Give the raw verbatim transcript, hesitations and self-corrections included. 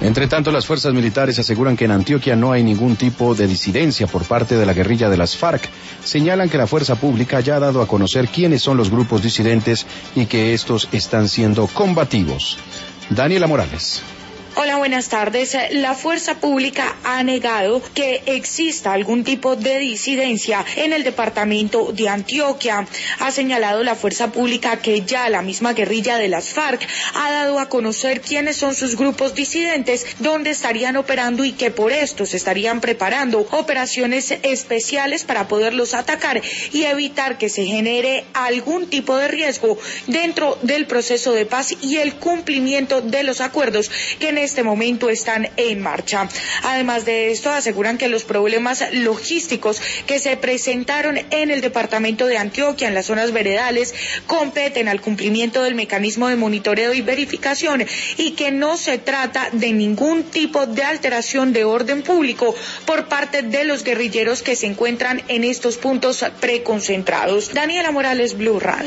Entre tanto, las fuerzas militares aseguran que en Antioquia no hay ningún tipo de disidencia por parte de la guerrilla de las FARC. Señalan que la fuerza pública ya ha dado a conocer quiénes son los grupos disidentes y que estos están siendo combativos. Daniela Morales. Hola, buenas tardes. La fuerza pública ha negado que exista algún tipo de disidencia en el departamento de Antioquia. Ha señalado la fuerza pública que ya la misma guerrilla de las FARC ha dado a conocer quiénes son sus grupos disidentes, dónde estarían operando y que por esto se estarían preparando operaciones especiales para poderlos atacar y evitar que se genere algún tipo de riesgo dentro del proceso de paz y el cumplimiento de los acuerdos que en este momento están en marcha. Además de esto, aseguran que los problemas logísticos que se presentaron en el departamento de Antioquia, en las zonas veredales, competen al cumplimiento del mecanismo de monitoreo y verificación y que no se trata de ningún tipo de alteración de orden público por parte de los guerrilleros que se encuentran en estos puntos preconcentrados. Daniela Morales, Blue Radio.